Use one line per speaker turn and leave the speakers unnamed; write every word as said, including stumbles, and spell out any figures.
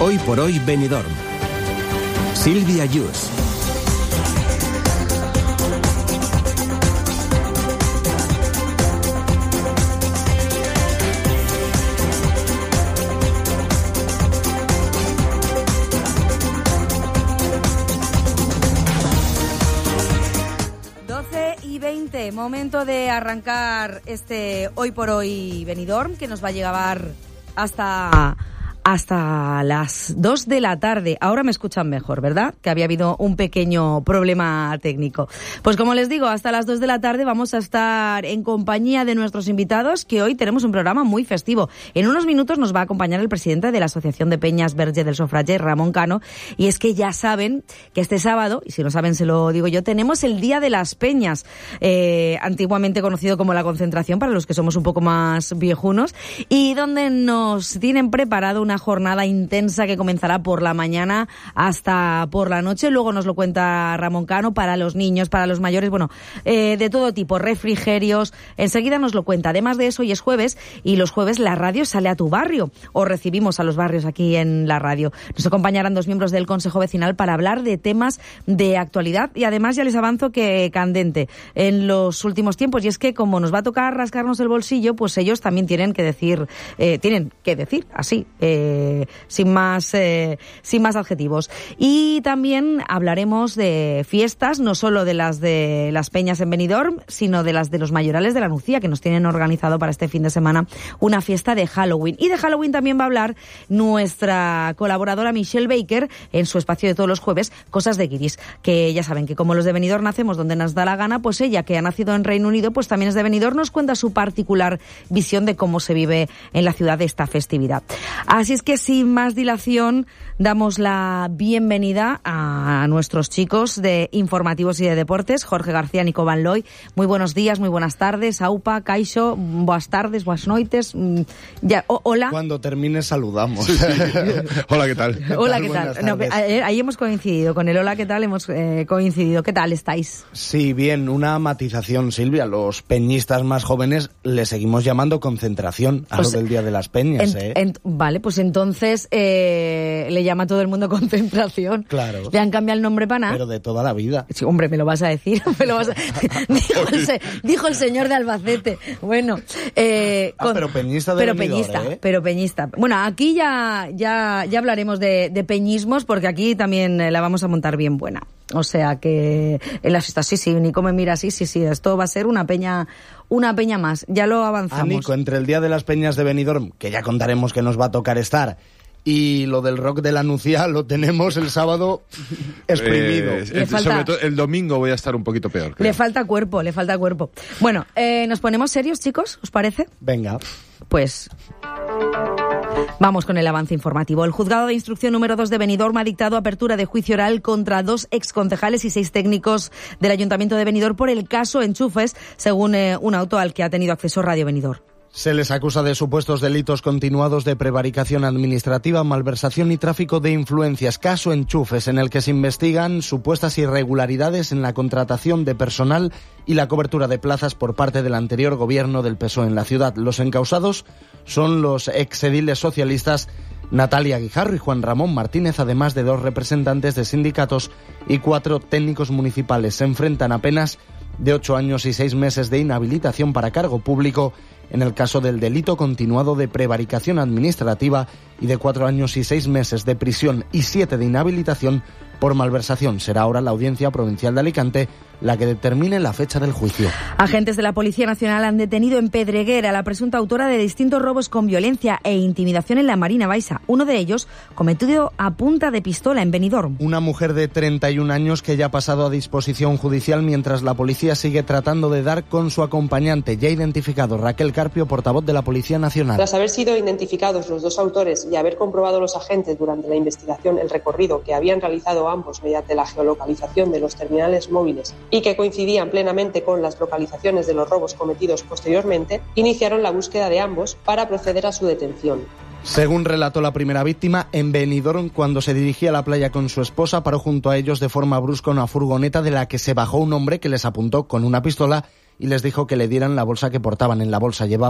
Hoy por hoy Benidorm. Sílvia Yus.
Momento de arrancar este Hoy por Hoy Benidorm, que nos va a llevar hasta... hasta las dos de la tarde. Ahora me escuchan mejor, ¿verdad? Que había habido un pequeño problema técnico. Pues como les digo, hasta las dos de la tarde vamos a estar en compañía de nuestros invitados, que hoy tenemos un programa muy festivo. En unos minutos nos va a acompañar el presidente de la Asociación de Peñas Verge del Sofrager, Ramón Cano, y es que ya saben que este sábado, y si no saben se lo digo yo, tenemos el Día de las Peñas, eh, antiguamente conocido como la concentración para los que somos un poco más viejunos, y donde nos tienen preparado una jornada intensa que comenzará por la mañana hasta por la noche. Luego nos lo cuenta Ramón Cano, para los niños, para los mayores, bueno, eh, de todo tipo, refrigerios, enseguida nos lo cuenta. Además de eso, hoy es jueves y los jueves la radio sale a tu barrio, o recibimos a los barrios aquí en la radio. Nos acompañarán dos miembros del Consejo Vecinal para hablar de temas de actualidad y además ya les avanzo que candente en los últimos tiempos, y es que como nos va a tocar rascarnos el bolsillo, pues ellos también tienen que decir, eh, tienen que decir así, eh, Eh, sin más eh, sin más adjetivos. Y también hablaremos de fiestas, no solo de las de las peñas en Benidorm, sino de las de los mayorales de la Nucía, que nos tienen organizado para este fin de semana una fiesta de Halloween. Y de Halloween también va a hablar nuestra colaboradora Michelle Baker en su espacio de todos los jueves, Cosas de Guiris, que ya saben que como los de Benidorm nacemos donde nos da la gana, pues ella, que ha nacido en Reino Unido, pues también es de Benidorm, nos cuenta su particular visión de cómo se vive en la ciudad de esta festividad. Así es que sin más dilación damos la bienvenida a nuestros chicos de informativos y de deportes, Jorge García, Nico Van Looy. Muy buenos días, muy buenas tardes, Aupa, Caixo, buenas tardes, buenas noites. Ya, o, hola.
Cuando termine saludamos.
Sí. Hola, ¿qué tal?
Hola, ¿qué tal? No, ahí, ahí hemos coincidido, con el hola, ¿qué tal? Hemos eh, coincidido. ¿Qué tal estáis?
Sí, bien, una matización, Silvia. Los peñistas más jóvenes le seguimos llamando concentración a pues, lo del Día de las Peñas.
En,
¿eh?
en, vale, pues entonces eh, le llama a todo el mundo concentración.
Claro.
Le han cambiado el nombre para nada.
Pero de toda la vida.
Sí, hombre, me lo vas a decir. Me lo vas a... dijo, el se... dijo el señor de Albacete. Bueno, eh,
ah,
con...
pero peñista de
pero
Benidorm,
peñista,
¿eh?
pero peñista. Bueno, aquí ya ya ya hablaremos de, de peñismos, porque aquí también la vamos a montar bien buena. O sea que en las fiestas, sí, sí, Nico me mira así, sí, sí, esto va a ser una peña, una peña más. Ya lo avanzamos.
A Nico, entre el Día de las Peñas de Benidorm, que ya contaremos que nos va a tocar estar, y lo del rock de la Nucía lo tenemos el sábado exprimido.
Eh, el, falta, sobre todo el domingo voy a estar un poquito peor. Creo.
Le falta cuerpo, le falta cuerpo. Bueno, eh, ¿nos ponemos serios, chicos? ¿Os parece?
Venga.
Pues... vamos con el avance informativo. El juzgado de instrucción número dos de Benidorm ha dictado apertura de juicio oral contra dos exconcejales y seis técnicos del Ayuntamiento de Benidorm por el caso Enchufes, según eh, un auto al que ha tenido acceso Radio Benidorm.
Se les acusa de supuestos delitos continuados de prevaricación administrativa, malversación y tráfico de influencias. Caso Enchufes, en el que se investigan supuestas irregularidades en la contratación de personal y la cobertura de plazas por parte del anterior gobierno del P S O E en la ciudad. Los encausados son los exediles socialistas Natalia Guijarro y Juan Ramón Martínez, además de dos representantes de sindicatos y cuatro técnicos municipales. Se enfrentan a penas de ocho años y seis meses de inhabilitación para cargo público en el caso del delito continuado de prevaricación administrativa y de cuatro años y seis meses de prisión y siete de inhabilitación por malversación. Será ahora la Audiencia Provincial de Alicante la que determine la fecha del juicio.
Agentes de la Policía Nacional han detenido en Pedreguer a la presunta autora de distintos robos con violencia e intimidación en la Marina Baixa. Uno de ellos cometido a punta de pistola en Benidorm.
Una mujer de treinta y un años que ya ha pasado a disposición judicial mientras la policía sigue tratando de dar con su acompañante. Ya identificado, Raquel Carpio, portavoz de la Policía Nacional.
Tras haber sido identificados los dos autores y haber comprobado los agentes durante la investigación el recorrido que habían realizado ambos mediante la geolocalización de los terminales móviles y que coincidían plenamente con las localizaciones de los robos cometidos posteriormente, iniciaron la búsqueda de ambos para proceder a su detención.
Según relató la primera víctima, en Benidorm, cuando se dirigía a la playa con su esposa, paró junto a ellos de forma brusca una furgoneta de la que se bajó un hombre que les apuntó con una pistola y les dijo que le dieran la bolsa que portaban. En la bolsa llevaba